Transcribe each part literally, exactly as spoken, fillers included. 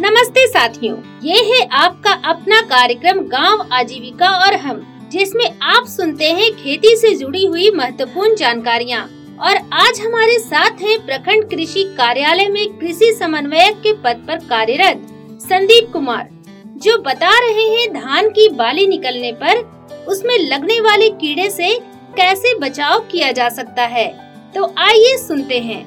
नमस्ते साथियों, ये है आपका अपना कार्यक्रम गांव आजीविका और हम, जिसमें आप सुनते हैं खेती से जुड़ी हुई महत्वपूर्ण जानकारियाँ। और आज हमारे साथ हैं प्रखंड कृषि कार्यालय में कृषि समन्वयक के पद पर कार्यरत संदीप कुमार, जो बता रहे हैं धान की बाली निकलने पर उसमें लगने वाले कीड़े से कैसे बचाव किया जा सकता है। तो आइए सुनते हैं।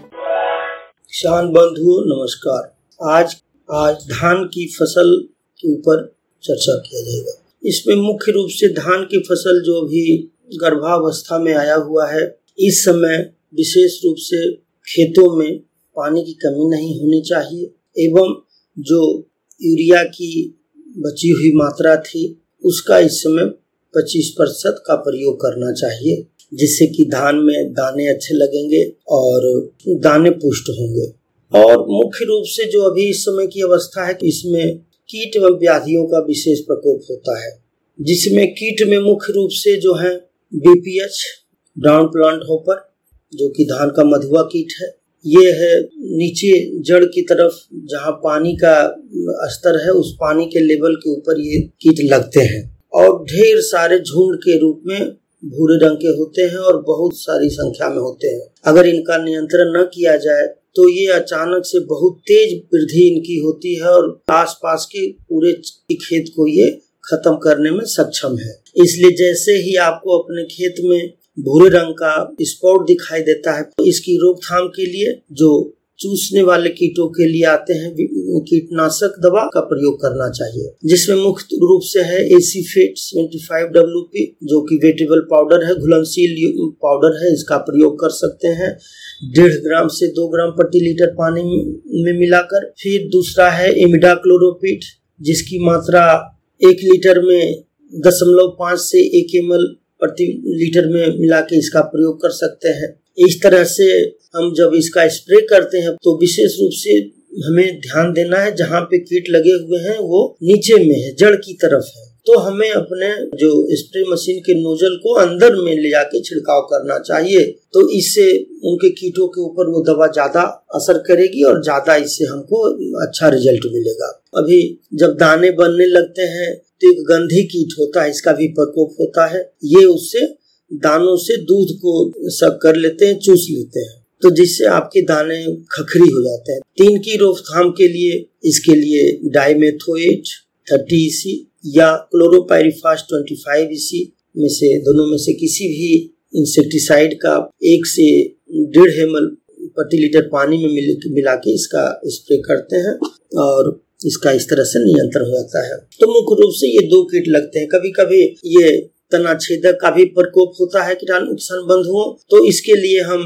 किसान बंधुओं नमस्कार। आज आज धान की फसल के ऊपर चर्चा किया जाएगा। इसमें मुख्य रूप से धान की फसल जो भी गर्भावस्था में आया हुआ है, इस समय विशेष रूप से खेतों में पानी की कमी नहीं होनी चाहिए एवं जो यूरिया की बची हुई मात्रा थी उसका इस समय पच्चीस प्रतिशत का प्रयोग करना चाहिए, जिससे कि धान में दाने अच्छे लगेंगे और दाने पुष्ट होंगे। और मुख्य रूप से जो अभी इस समय की अवस्था है, इसमें कीट एवं व्याधियों का विशेष प्रकोप होता है, जिसमें कीट में मुख्य रूप से जो है बीपीएच, ब्राउन प्लांट हॉपर, जो कि धान का मधुआ कीट है, ये है नीचे जड़ की तरफ जहाँ पानी का स्तर है उस पानी के लेवल के ऊपर ये कीट लगते हैं और ढेर सारे झुंड के रूप में भूरे रंग के होते हैं और बहुत सारी संख्या में होते हैं। अगर इनका नियंत्रण न किया जाए तो ये अचानक से बहुत तेज वृद्धि इनकी होती है और आसपास के पूरे खेत को ये खत्म करने में सक्षम है। इसलिए जैसे ही आपको अपने खेत में भूरे रंग का स्पॉट दिखाई देता है, तो इसकी रोकथाम के लिए जो चूसने वाले कीटों के लिए आते हैं कीटनाशक दवा का प्रयोग करना चाहिए, जिसमें मुख्य रूप से है एसीफेट पचहत्तर डब्ल्यू पी, जो कि वेटेबल पाउडर है, घुलनशील पाउडर है। इसका प्रयोग कर सकते हैं डेढ़ ग्राम से दो ग्राम प्रति लीटर पानी में मिलाकर। फिर दूसरा है इमिडाक्लोरोपिड, जिसकी मात्रा एक लीटर में दशमलव पाँच से एक एम एल प्रति लीटर में मिला के इसका प्रयोग कर सकते हैं। इस तरह से हम जब इसका स्प्रे करते हैं तो विशेष रूप से हमें ध्यान देना है जहाँ पे कीट लगे हुए हैं वो नीचे में है, जड़ की तरफ है, तो हमें अपने जो स्प्रे मशीन के नोजल को अंदर में ले जाके छिड़काव करना चाहिए। तो इससे उनके कीटों के ऊपर वो दवा ज्यादा असर करेगी और ज्यादा इससे हमको अच्छा रिजल्ट मिलेगा। अभी जब दाने बनने लगते हैं तो एक गंधी कीट होता है, इसका भी प्रकोप होता है। ये उससे दानों से दूध को सक कर लेते हैं, चूस लेते हैं, तो जिससे आपके दाने खखरी हो जाते हैं। तीन की रोकथाम के लिए इसके लिए डाइमेथोएट तीस ई सी या क्लोरोपाइरिफास पच्चीस ई सी में से दोनों में से किसी भी इंसेक्टिसाइड का एक से डेढ़ एम एल प्रति लीटर पानी में मिल, मिला के इसका स्प्रे करते हैं और इसका इस तरह से नियंत्रण हो जाता है। तो मुख्य रूप से ये दो कीट लगते हैं। कभी कभी ये तना छेदक का भी प्रकोप होता है कीटाणु किसान बंधुओं, तो इसके लिए हम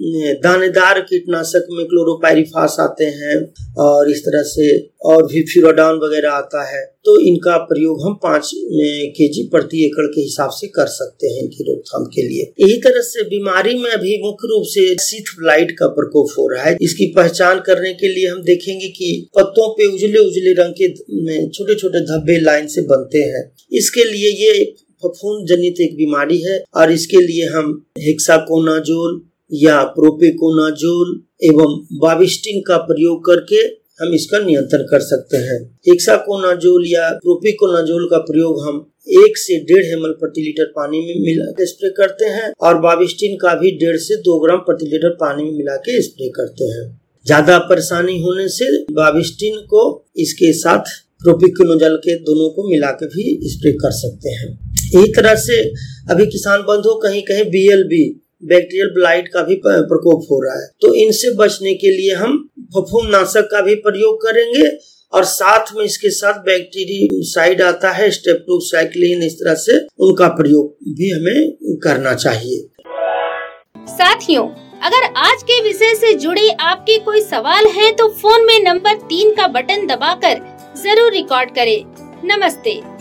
दानेदार कीटनाशक में क्लोरोपाइरिफास आते हैं और इस तरह से और भी फ्यूराडान वगैरह आता है, तो इनका प्रयोग हम पाँच केजी प्रति एकड़ के हिसाब से कर सकते हैं इनकी रोकथाम के लिए। यही तरह से बीमारी में अभी मुख्य रूप से सीथ ब्लाइट का प्रकोप हो रहा है। इसकी पहचान करने के लिए हम देखेंगे कि पत्तों पे उजले उजले रंग के छोटे छोटे धब्बे लाइन से बनते हैं। इसके लिए ये फफूंद जनित एक बीमारी है और इसके लिए हम हेक्साकोनाजोल या प्रोपेकोनाजोल एवं बाविस्टिन का प्रयोग करके हम इसका नियंत्रण कर सकते हैं। हेक्साकोनाजोल या प्रोपेकोनाजोल का प्रयोग हम एक से डेढ़ एम एल प्रति लीटर पानी में मिला के स्प्रे करते हैं और बाविस्टिन का भी डेढ़ से दो ग्राम प्रति लीटर पानी में मिला के स्प्रे करते हैं। ज्यादा परेशानी होने से बाविस्टिन को इसके साथ प्रोपेकोनाजोल के दोनों को मिला के भी स्प्रे कर सकते हैं। इसी तरह से अभी किसान बंधुओं कहीं कहीं B L B bacterial blight का भी प्रकोप हो रहा है, तो इनसे बचने के लिए हम फफूंद नाशक का भी प्रयोग करेंगे और साथ में इसके साथ बैक्टीरियासाइड आता है, स्ट्रेप्टोसाइक्लिन, इस तरह से उनका प्रयोग भी हमें करना चाहिए। साथियों, अगर आज के विषय से जुड़े आपके कोई सवाल है तो फोन में नंबर तीन का बटन दबाकर जरूर रिकॉर्ड करें। नमस्ते।